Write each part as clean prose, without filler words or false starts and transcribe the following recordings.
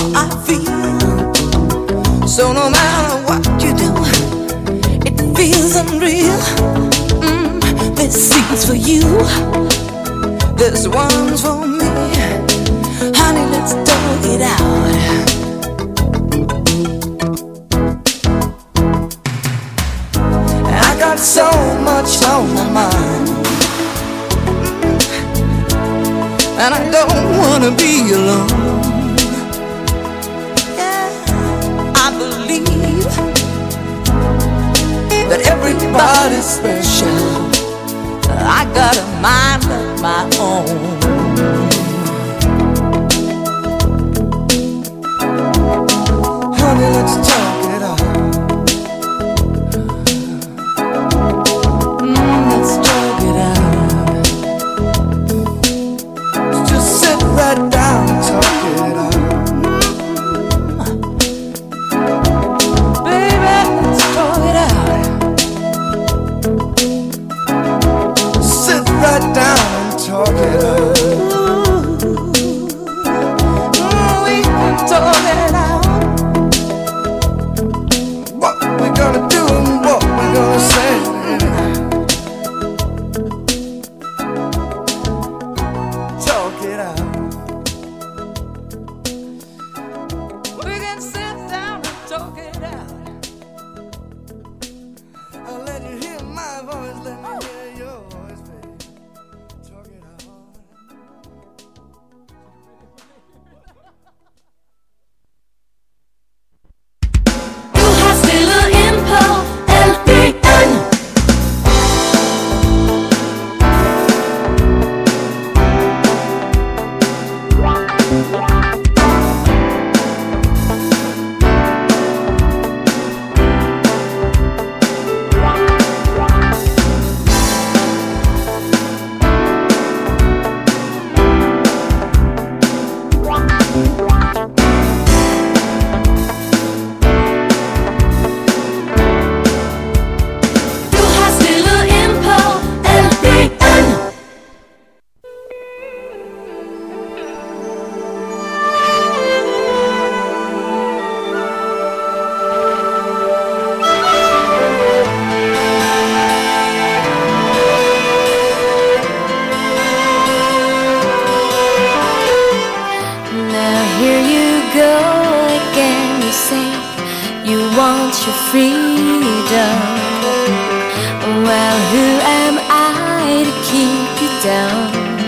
how I feel. So no matter what you do, it feels unreal. This seat's for you, this one's for me. Honey, let's talk it out. I got so much on my mind, and I don't wanna be alone. Yeah, I believe that everybody's special. I got a mind of my own. Honey, let's talk it out. Let's talk it out. Just sit right down and talk it out. Baby, let's talk it out. Sit right down and talk it out. We can talk it out. What we gonna do and what we gonna say. Talk it out. We can sit down and talk it out. I'll let you hear my voice, let me hear your voice, baby. Talk it out. Du har stillet ind på LBN. Du har stillet ind på LBN. Now here you go again. You say you want your freedom. Well, who am I to keep you down?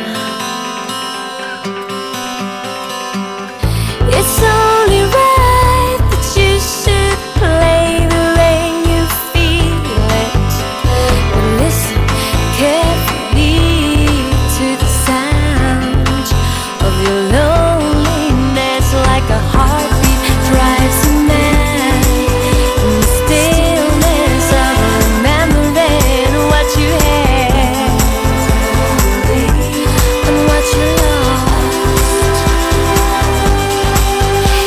It's only right that you should play the way you feel it. But listen carefully to the sound of your loneliness, like a heartbeat drives you mad. In the stillness of remembering what you had and what you lost.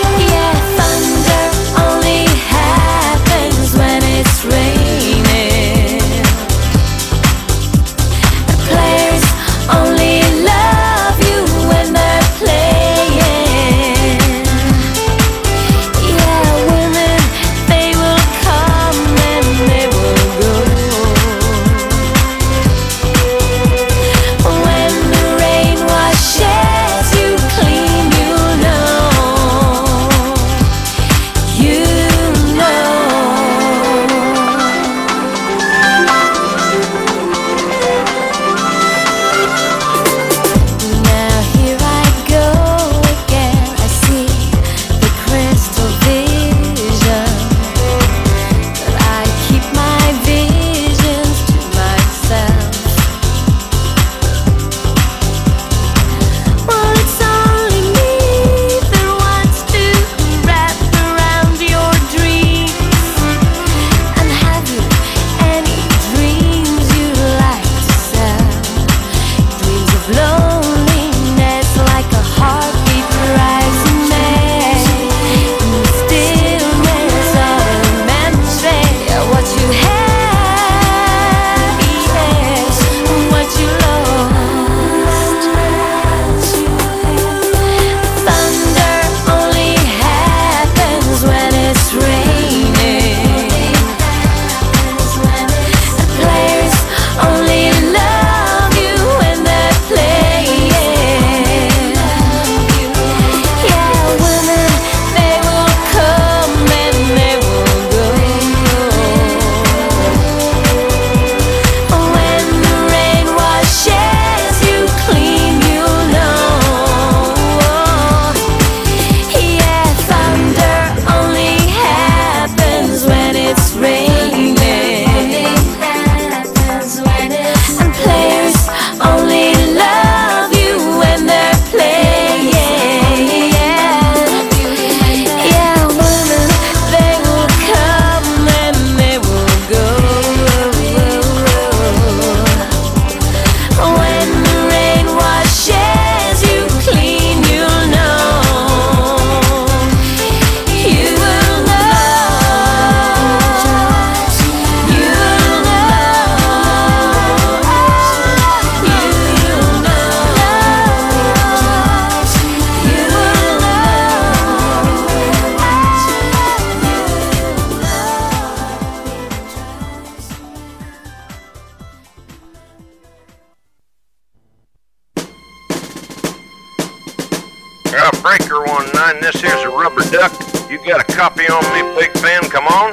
Breaker 19, this here's a Rubber Duck. You got a copy on me, Big Ben, come on?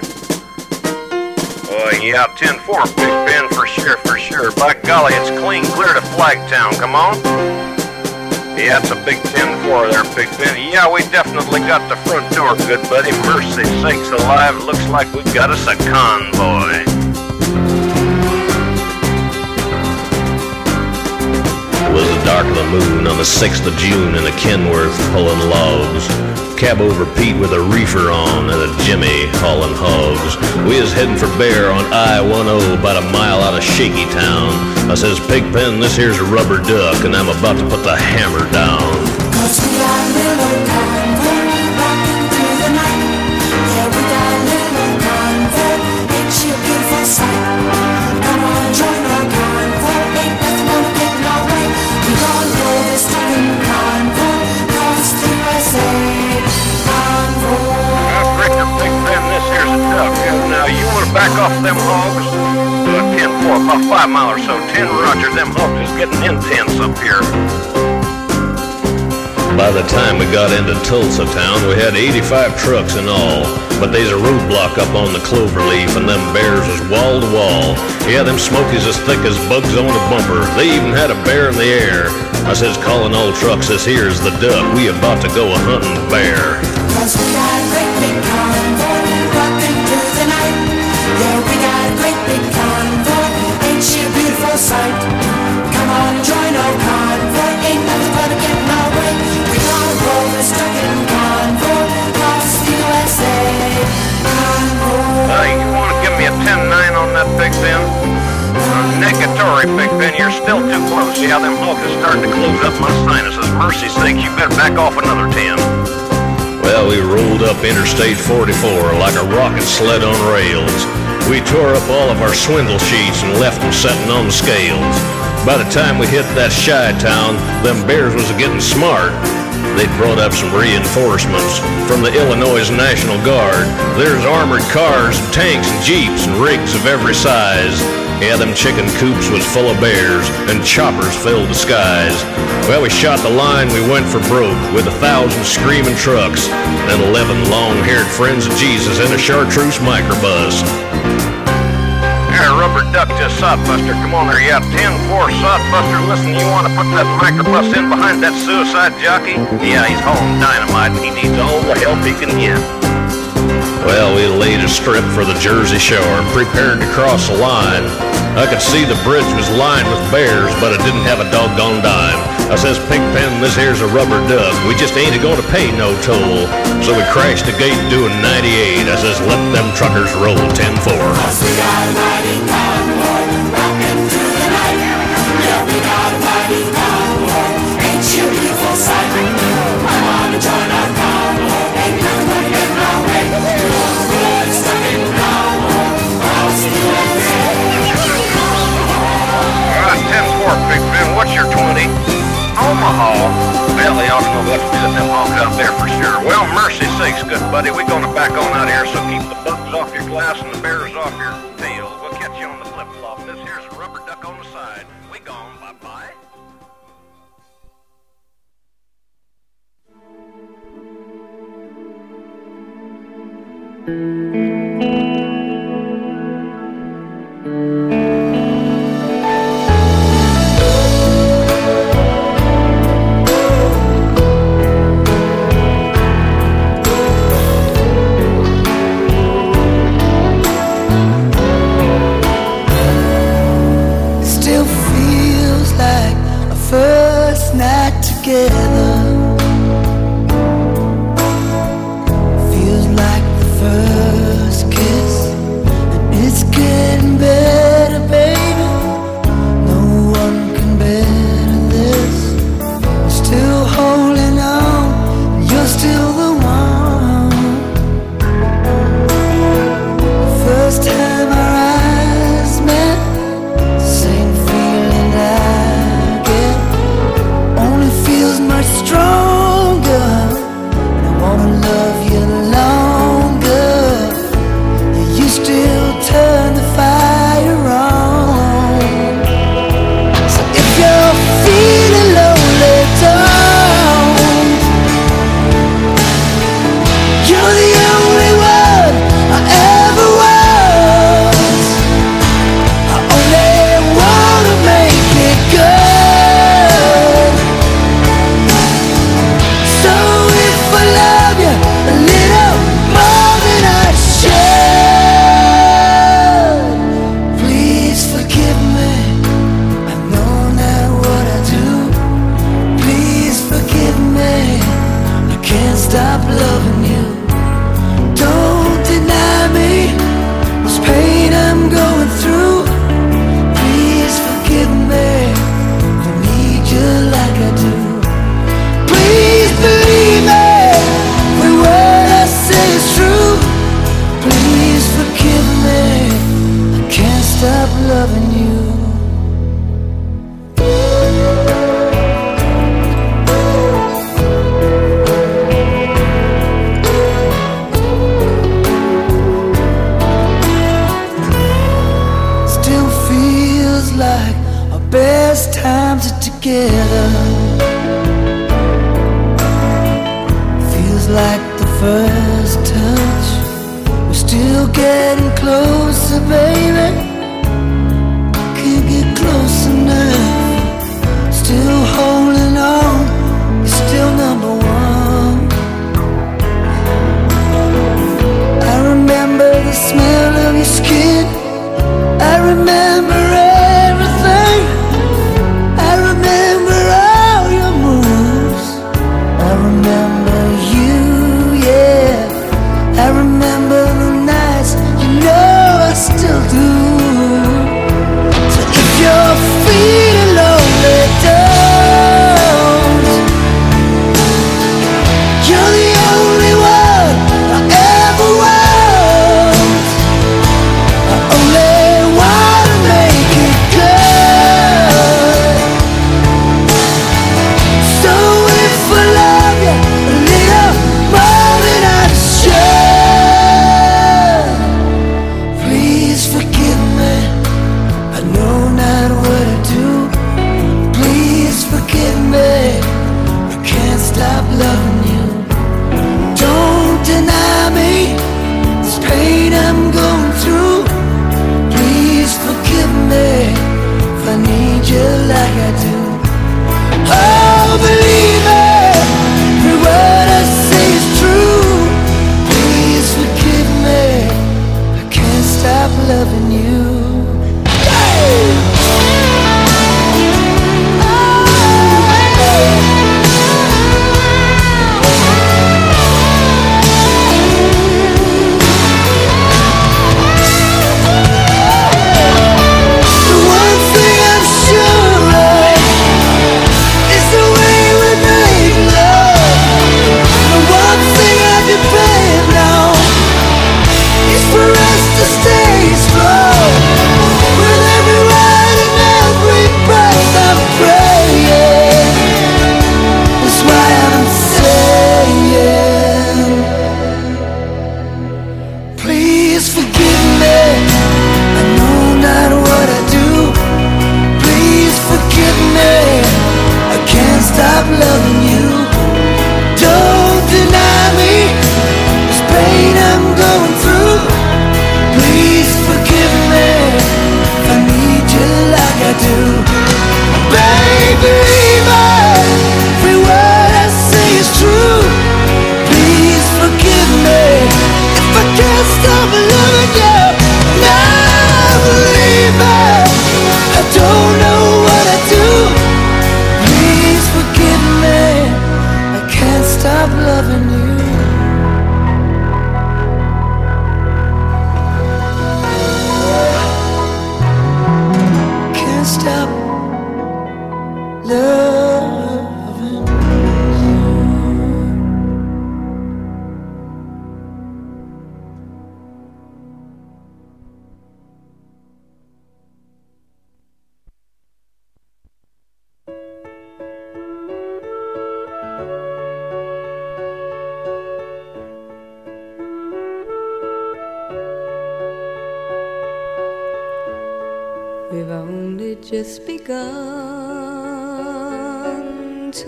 Yeah, 10-4, Big Ben, for sure, for sure. By golly, it's clean clear to Flagtown, come on? Yeah, it's a big 10-4 there, Big Ben. Yeah, we definitely got the front door, good buddy. Mercy sakes alive, looks like we got us a convoy. It was the dark of the moon on the 6th of June in the Kenworth pulling logs. Cab over Pete with a reefer on and a Jimmy hauling hogs. We is heading for Bear on I-10 about a mile out of Shaky Town. I says, Pigpen, this here's a Rubber Duck and I'm about to put the hammer down. 'Cause we got a little convoy rocking through the night. Yeah, we got a little convoy, ain't she a beautiful sight? Come on, join our convoy, ain't nothing gonna get in our way. We gonna roll this fucking convoy across the USA. Breaker, Big Ben, this here's a duck. Now, you want to back off them hogs? 10-4, about 5 mile or so. 10 Roger, them hogs is getting intense up here. By the time we got into Tulsa town, we had 85 trucks in all. But there's a roadblock up on the Cloverleaf, and them bears was wall to wall. Yeah, them smokies as thick as bugs on a bumper. They even had a bear in the air. I says, calling all trucks, this here's the duck. We about to go a-hunting bear. 'Cause we got a great big convoy rocking through the night. Yeah, we got a great big convoy, ain't she a beautiful sight? Come on and join our convoy, ain't nothing gonna get in our way. We gonna roll this fucking convoy across the USA. Convoy. You want to give me a 10-9 on that, Big Ben? Negatory, Big Ben, you're still too close. Yeah, them hogs is starting to close up my sinuses. Mercy sakes, you better back off another 10. Well, we rolled up Interstate 44 like a rocket sled on rails. We tore up all of our swindle sheets and left them setting on the scales. By the time we hit that Chi-town, them bears was getting smart. They'd brought up some reinforcements from the Illinois National Guard. There's armored cars and tanks and jeeps and rigs of every size. Yeah, them chicken coops was full of bears, and choppers filled the skies. Well, we shot the line, we went for broke, with 1,000 screaming trucks, and 11 long-haired friends of Jesus in a chartreuse microbus. Here, Rubber Duck to Sodbuster. Come on there, yeah, 10-4 Sodbuster. Listen, you want to put that microbus in behind that suicide jockey? Yeah, he's hauling dynamite, and he needs all the help he can get. Well, we laid a strip for the Jersey Shore and prepared to cross the line. I could see the bridge was lined with bears, but it didn't have a doggone dime. I says, Pigpen, this here's a Rubber Duck. We just ain't going to pay no toll. So we crashed the gate doing 98. I says, let them truckers roll 10-4. 'Cause we got a mighty convoy rocking through the night. Yeah, we got a mighty convoy, ain't she a beautiful sight? Come on and join our convoy, ain't nothing gonna get in our way. We're stuck in convoy across the USA. All right, 10-4, Big Ben, what's your 20? Omaha. Well, they ought to know what to do with them hogs out there for sure. Well, mercy sakes, good buddy, we're going to back on out here, so keep the bugs off your glass and the bears off your tail. We'll catch you on the flip-flop. This here's a Rubber Duck on the side. We gone, bye-bye. Still feels like a first night together. Feels like the first stop loving you. Don't deny me this pain I'm going through. Please forgive me, I need you like I do. Please believe me, every word I say is true. Please forgive me, I can't stop loving you. Like our best times are together. Feels like the first touch. We're still getting closer, baby. Can't get close enough. Still holding on. You're still number one. I remember the smell of your skin. I remember everything. I remember all your moves. I remember you, yeah. I remember the nights, you know I still do. So if you're feeling lonely, don't. You're the only one I ever want. I only wanna make it good. So if I love you a little more than I should, please forgive me, I know not what I do. Please forgive me, I can't stop loving you. Don't deny me this pain I'm going through. Please forgive me if I need you like I do. Oh, believe me, every word I say is true. Please forgive me, I can't stop loving you. The one thing I'm sure of is the way we make love. The one thing I depend on is for us to stay strong. With every word and every breath I'm praying. That's why I'm saying, please forgive me, I know not what I do. Please forgive me, I can't stop loving you. Don't deny me this pain I'm going through. Please forgive me if I need you like I do. Baby, every word I say is true. Please forgive me if I can't stop loving you. Now believe me, I don't know what I do. Please forgive me, I can't stop loving you. Can't stop loving you. We've only just begun to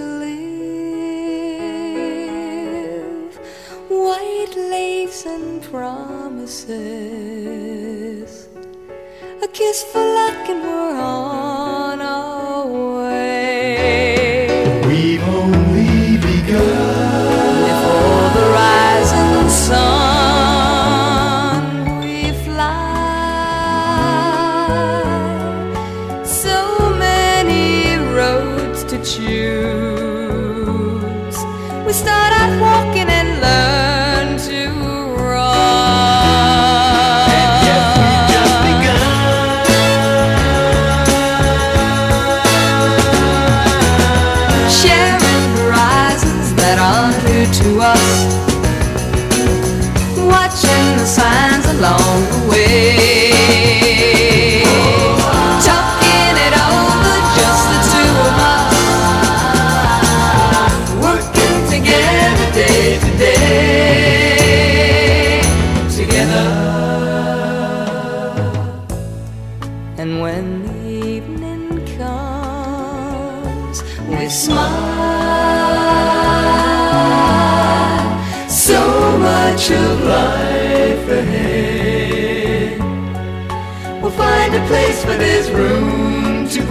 live. White lace and promises, a kiss for luck and we're on our way. We've only begun. Before the rising sun we fly. So many roads to choose. We start out walking and to us, watching the signs along the way, talking it over, just the two of us, working together day to day, together. And when the evening comes, we smile, so much of life ahead. We'll find a place where there's room to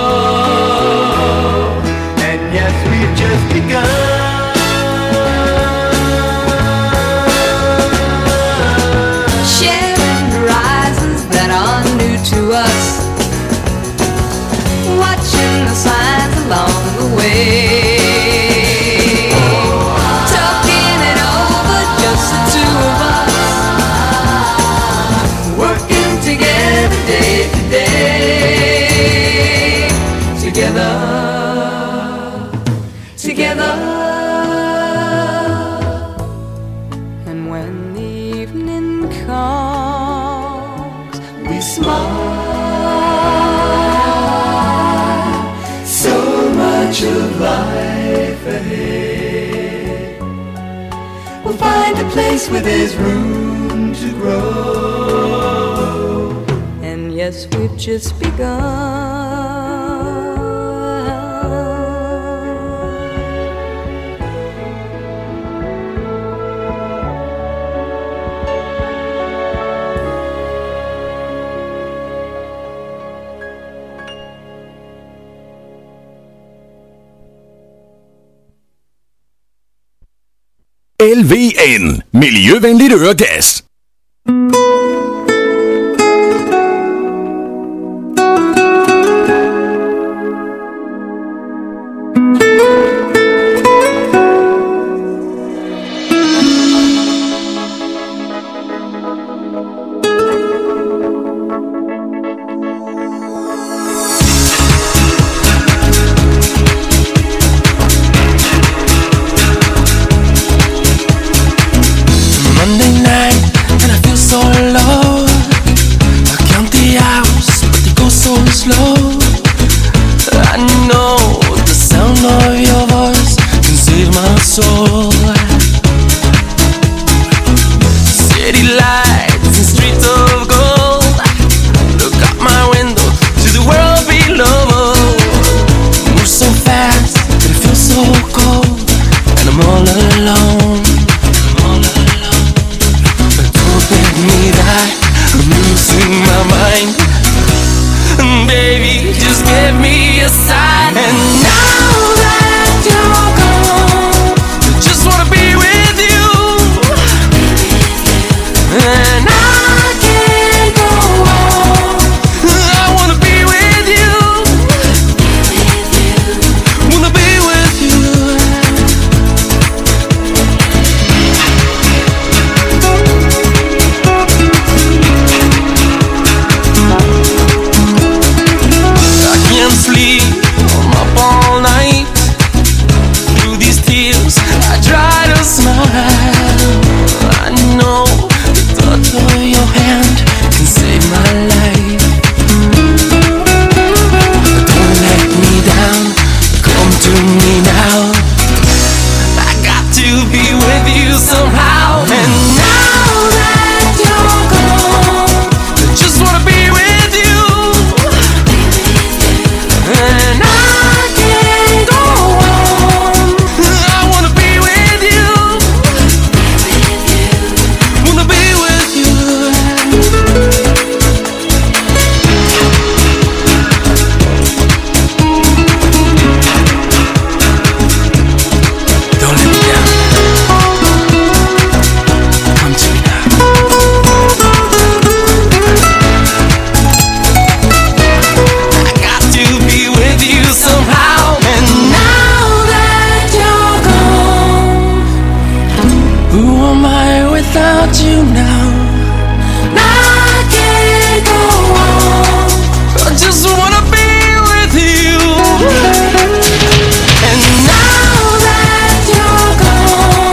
grow. And yes, we've just begun. Sharing horizons that are new to us, watching the signs along the way, talking it over, just the two of us, working together day to day, together, together. And when the evening comes, we smile, so much of life ahead. We'll find a place where there's room to grow. And yes, we've just begun. LVN, miljøvenligt øregas. And now that you're gone,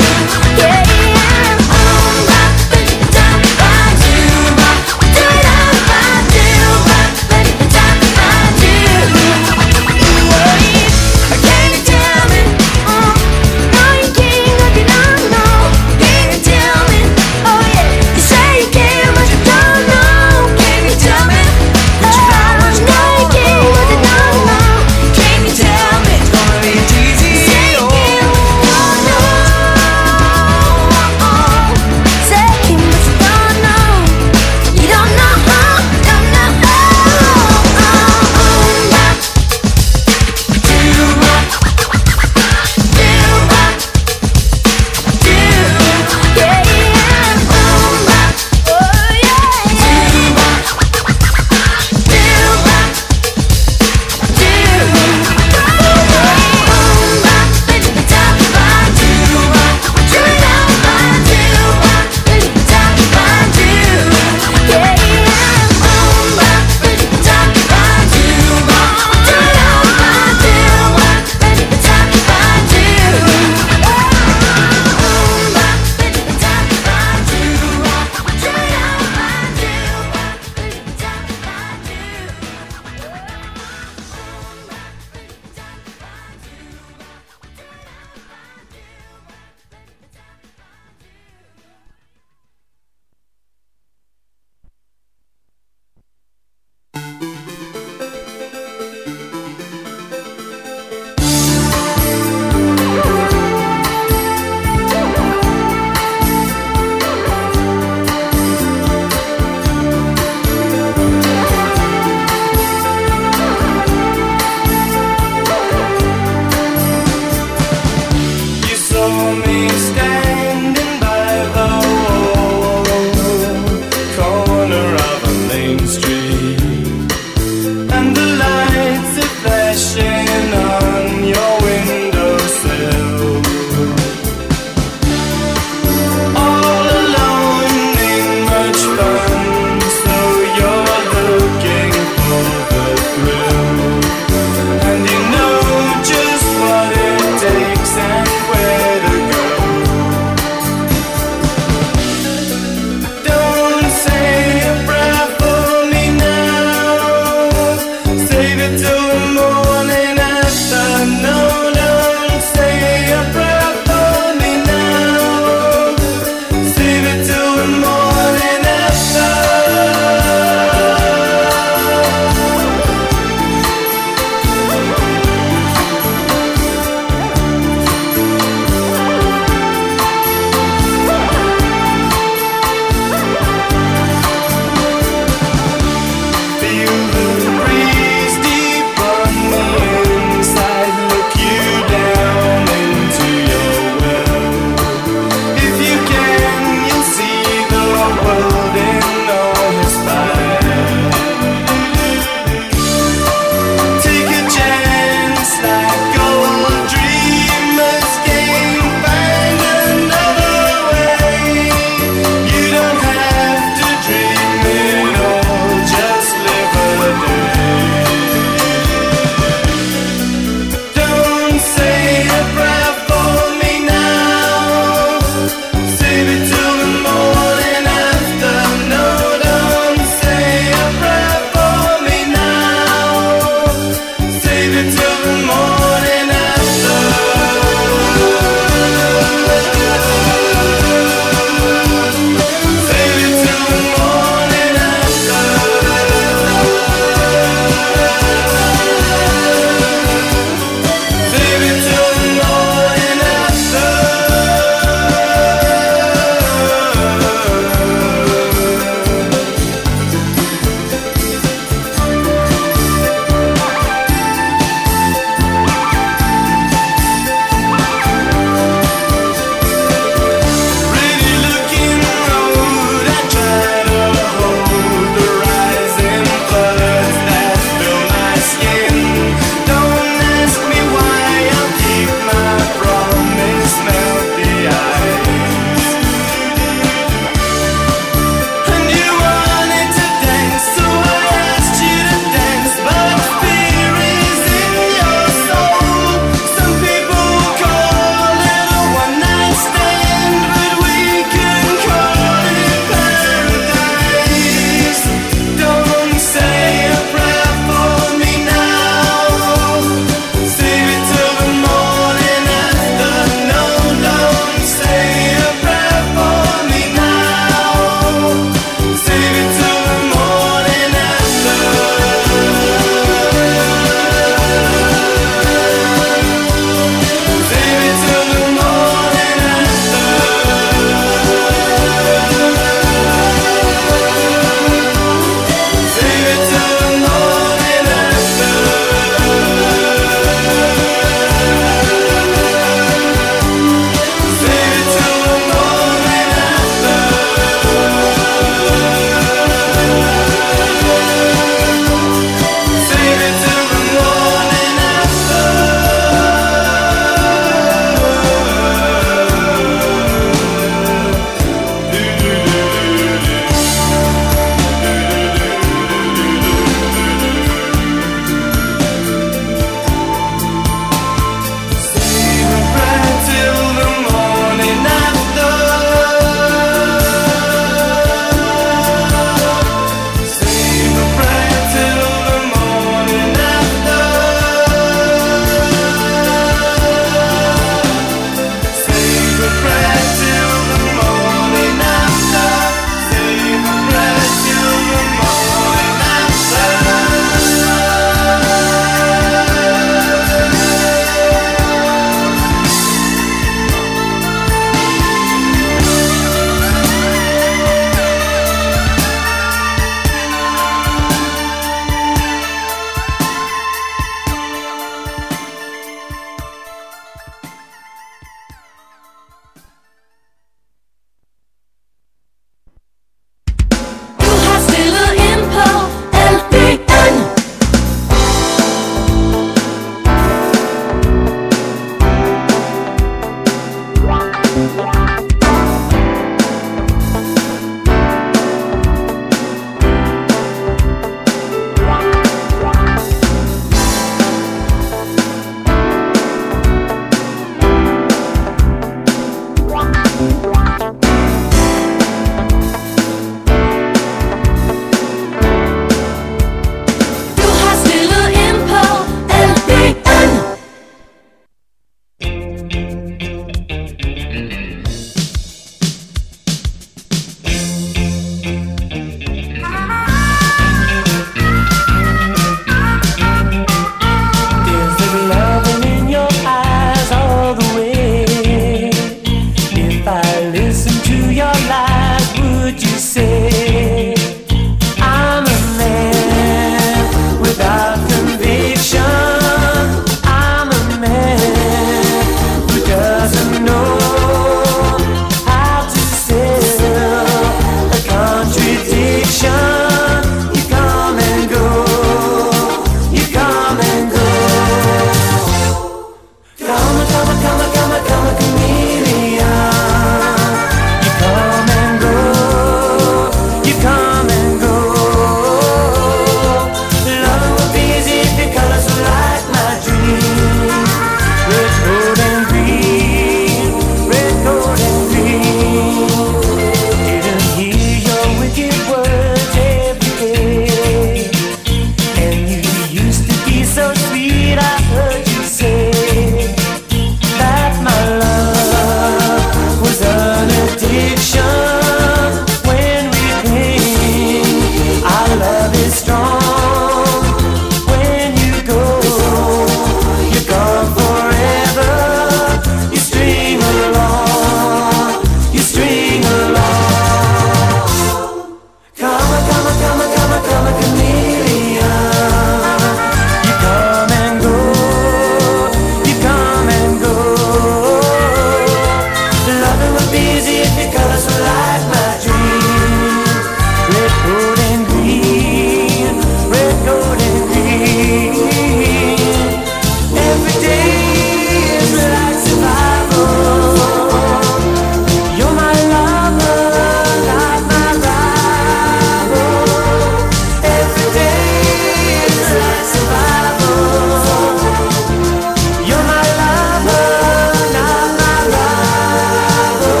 red, gold, and green, red, gold, and green. Every day is like survival. You're my lover, not my rival. Every day is like survival. You're my lover, not my rival.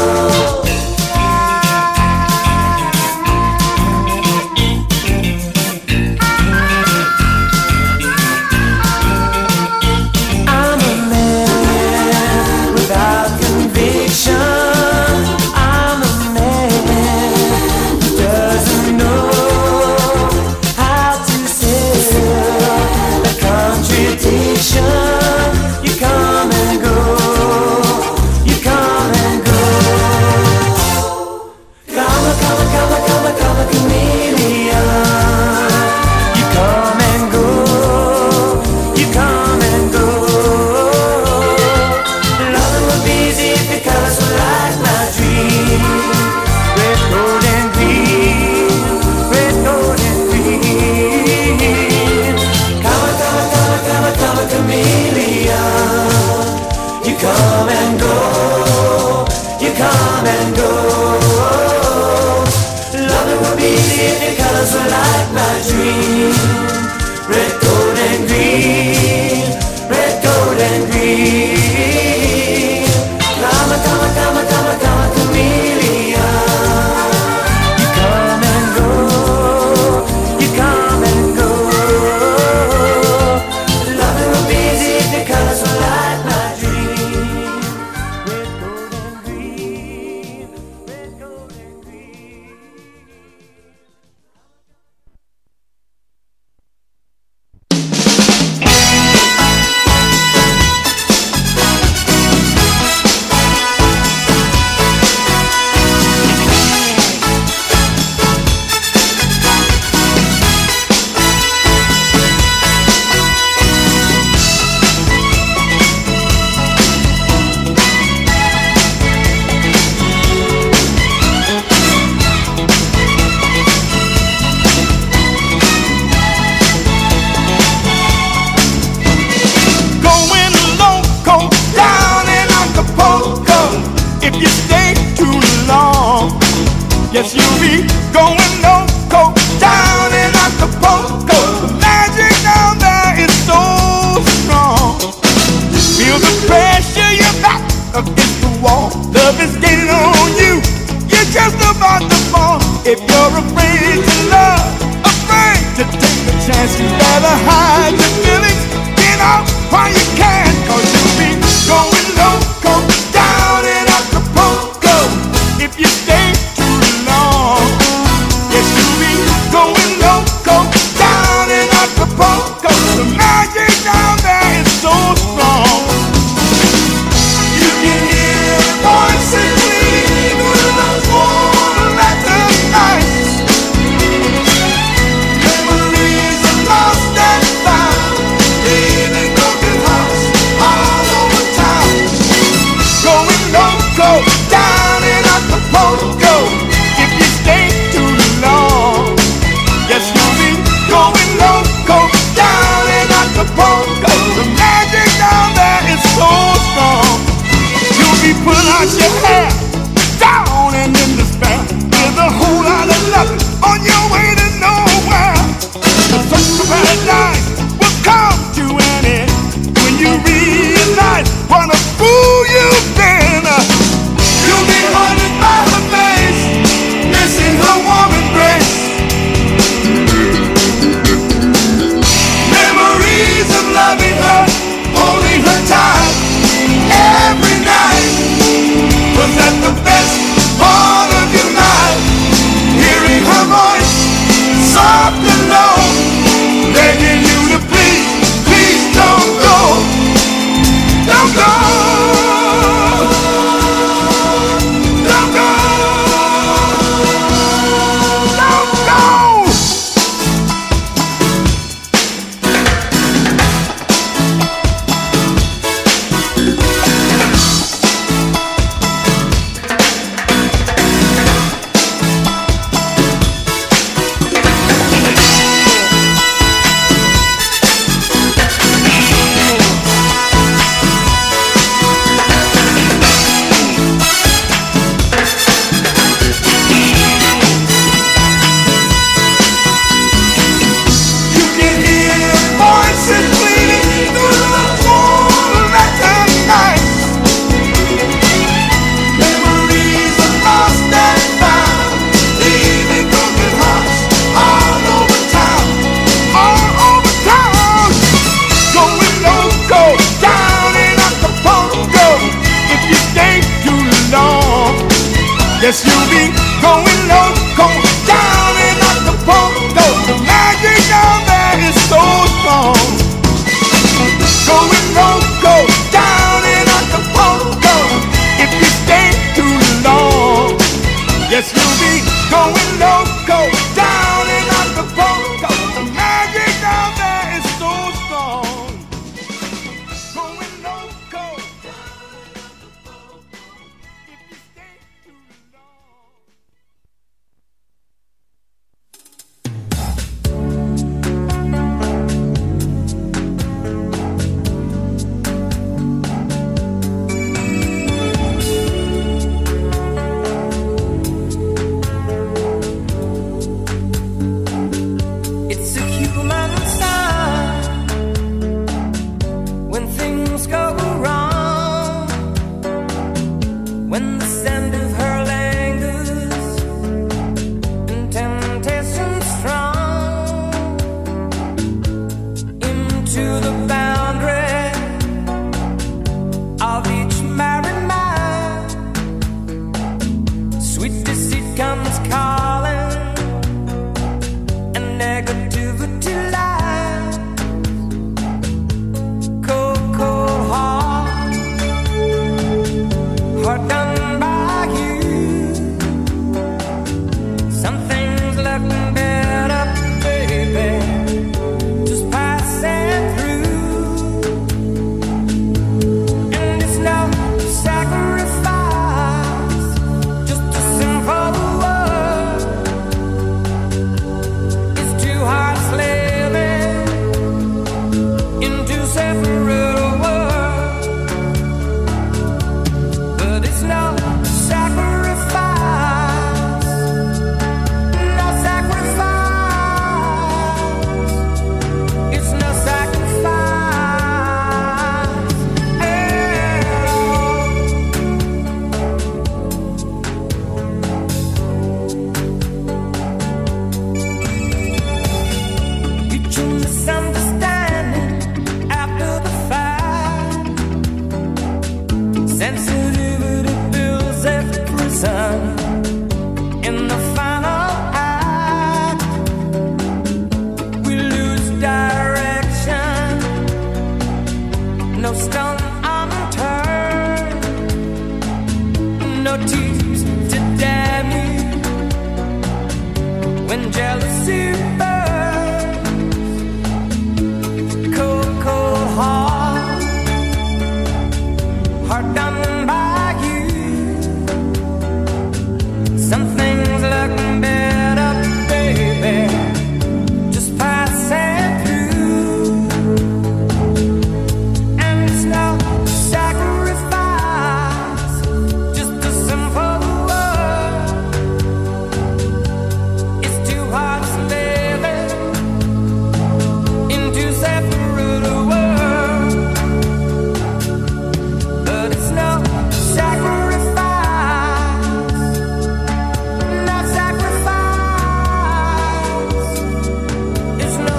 I'm a man without conviction. I'm a man who doesn't know how to sell the contradiction. You come and go, you come and go. Come, chameleon. You come and go, you come and go. Loving would be easy if your colors were like my dream. Red, gold, and green, red, gold, and green. Come, chameleon. You come and go, you come and go. Loving would be easy if your colors were like my dream. Red, gold, and green, red, gold, and green. Come, chameleon. You come and go, you come and go. Loving would be easy if your colors were like my dream. Red, gold, and green, red, gold, and green. Going loco down in Acapulco. If you stay too long, yes, you'll be going loco down in Acapulco. The magic down there is so strong. Feel the pressure, you're back against the wall. Love is gaining on you, you're just about to fall. If you're afraid to love, afraid to take a chance, you better hide your feelings. Get out while you can, 'cause you'll be going loco down in Acapulco. If you stay too long, yes, you'll be going loco down in Acapulco. The magic down there is so strong. You can hear voices leave through the warm at the night. Memories are lost and found, leaving broken hearts all over town. Going loco down in Acapulco. If you stay too long, yes, you'll be going loco down in Acapulco. The magic down there is so strong. You'll be pulling out your hair, down and in despair, with a whole lot of nothing on your way to nowhere. The search for paradise will come to an end when you realize what a fool you've been. You'll be haunted by her face, missing her warm embrace. Memories of loving her, holding her tight every night. Was that the best part of your life? Hearing her voice, soft and low, begging you to please, please don't go. Don't go. Don't go. Don't go. going loco down in Acapulco. The magic down there is so strong. Going loco down in Acapulco. If you stay too long, yes, you'll be going loco down in Acapulco. The magic down there is so strong. Going loco. If you stay too long. It's a human sign when things go wrong, when the scent of her lingers and temptation strong into the boundary of each married man. Sweet deceit comes calling and negativity lies. Cold, cold heart, heart done by you. Something's looking better, baby, just passing through. And it's no sacrifice, just a simple word. It's two hearts living in two separate worlds, but it's no sacrifice, no sacrifice. It's no sacrifice at all. Mutual misunderstanding after the fact. Sensitivity builds a prison in the final act. We lose direction, no stone unturned, no tears to damn you when jealousy burns. Cold, cold heart, heart done by you. Something's looking better, baby, just passing through. And it's no sacrifice, just a simple word. It's two hearts living in two separate worlds, but it's no sacrifice, no sacrifice. It's no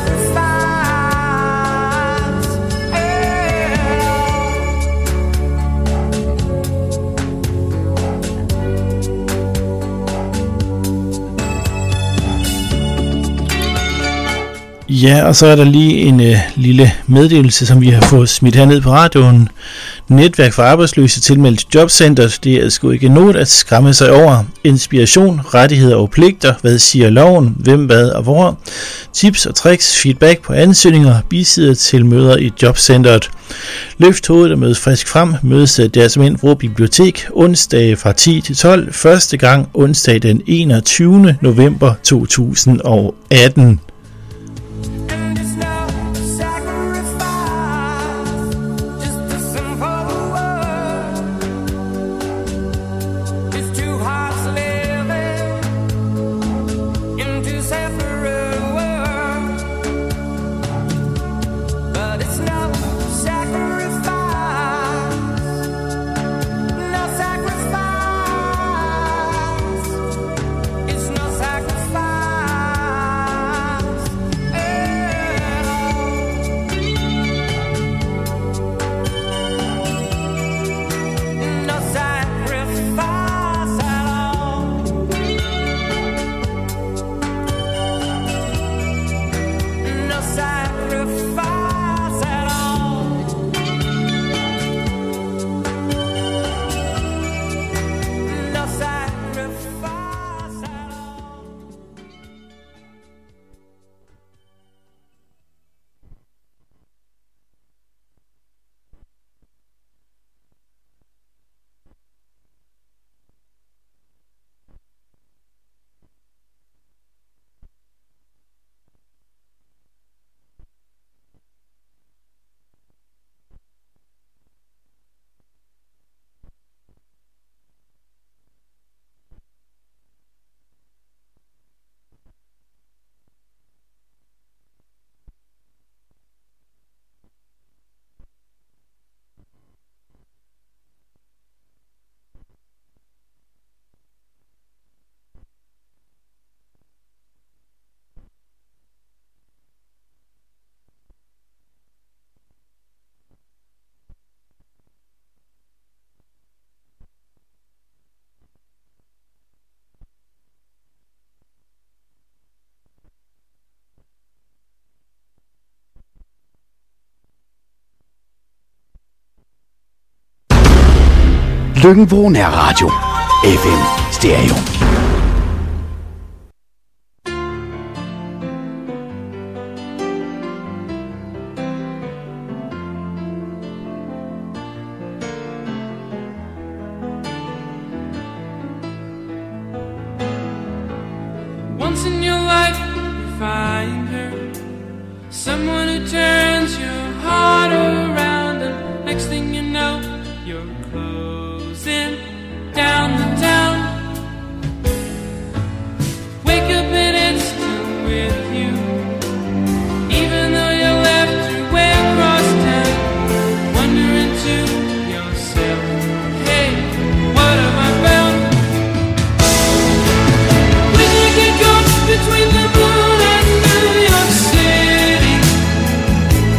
sacrifice at all. Ja, og så er der lige en lille meddelelse, som vi har fået smidt herned på radioen. Netværk for arbejdsløse tilmeldt Jobcentret. Det er sgu ikke noget at skræmme sig over. Inspiration, rettigheder og pligter. Hvad siger loven? Hvem, hvad og hvor? Tips og tricks, feedback på ansøgninger, bisider til møder i Jobcentret. Løft hovedet og mød frisk frem. Mødes deres Vrå Bibliotek onsdag fra 10 til 12. Første gang onsdag den 21. november 2018. And it's no sacrifice, just a simple word. It's two hearts living in two separate worlds, but it's no sacrifice, no sacrifice. It's no sacrifice. Lykken Nærradio. FM Stereo. Once in your life you find her, someone who turns your heart around, and next thing you know you're closing down the town. Wake up and it's still with you, even though you left your way across town. Wondering to yourself, hey, what have I found? When you get caught between the moon and New York City,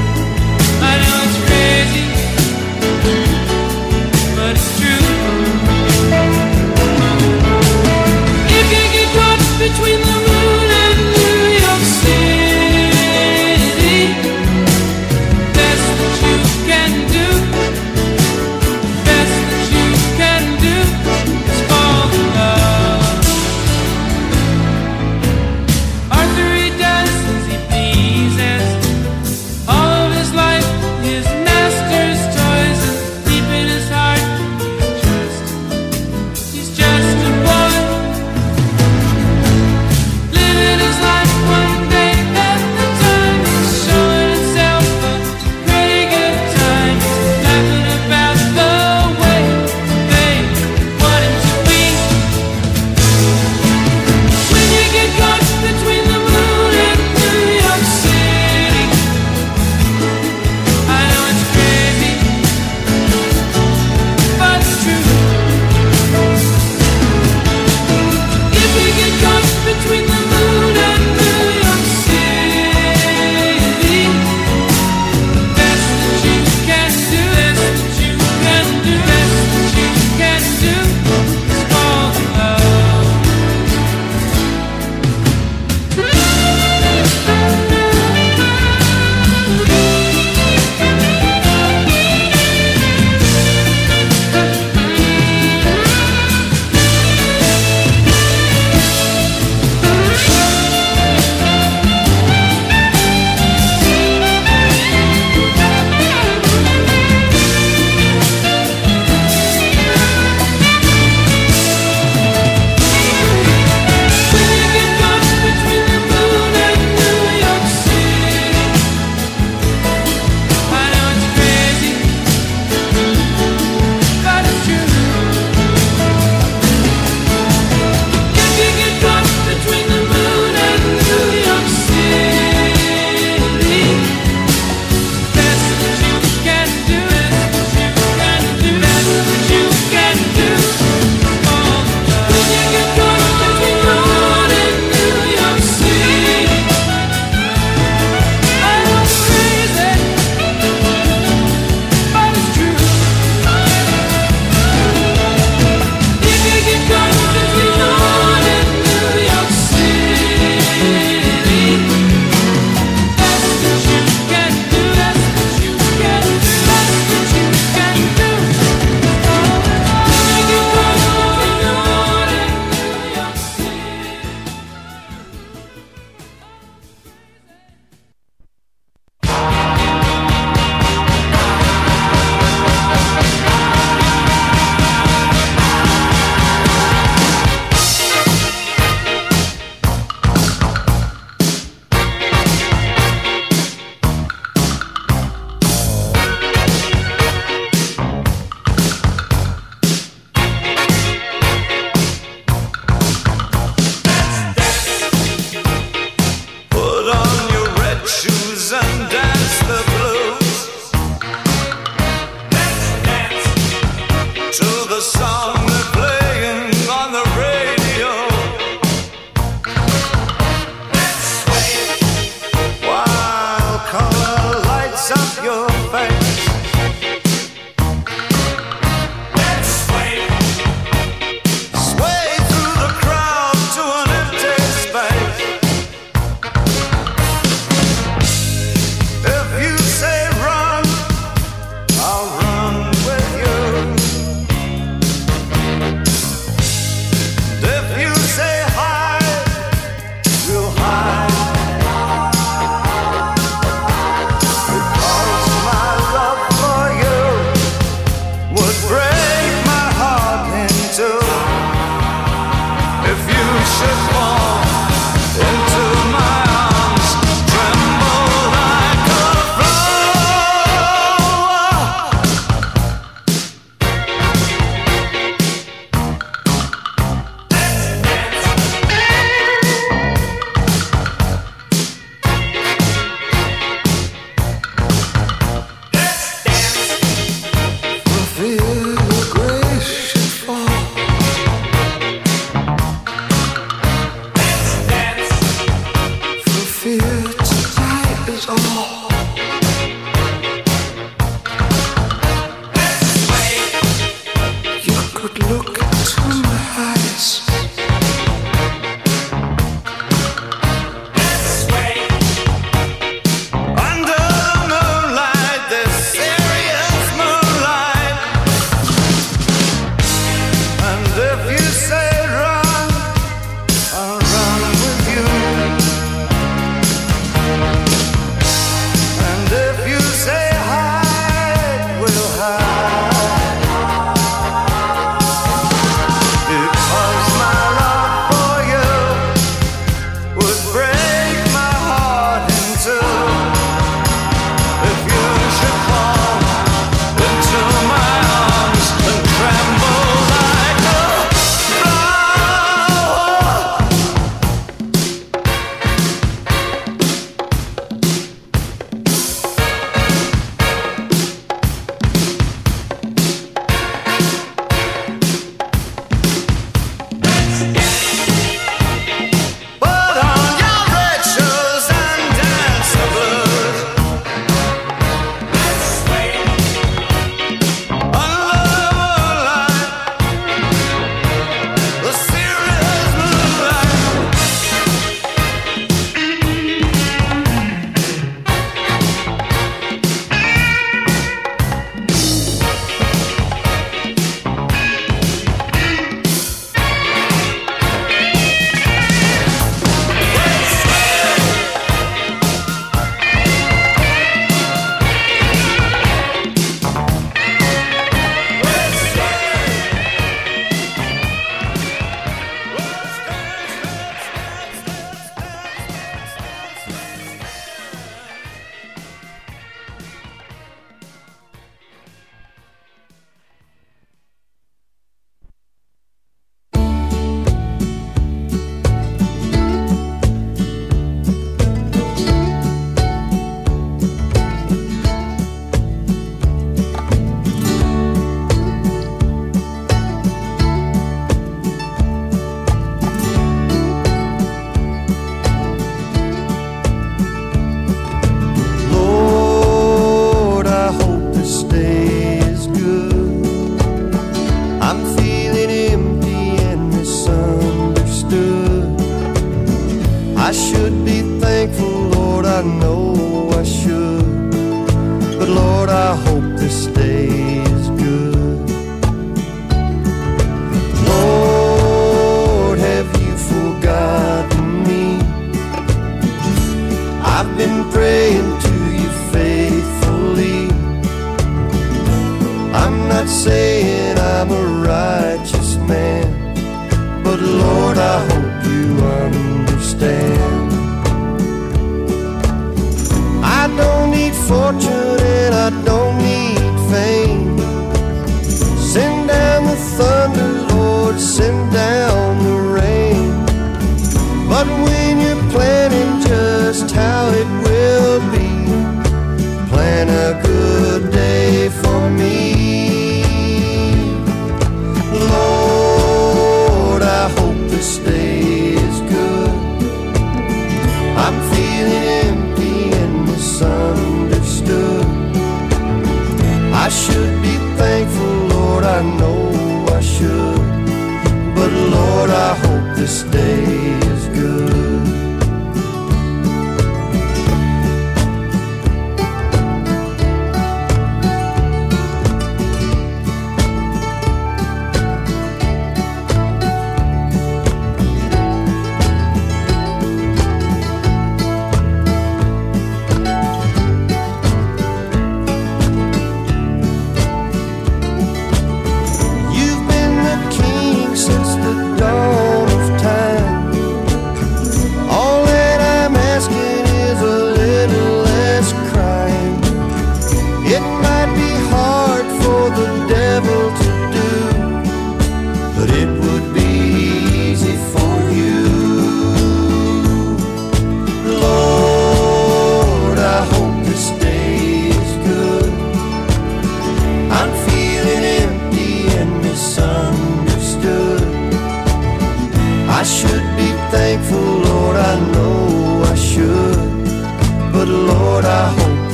You've been the king since the dawn of time.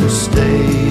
to stay.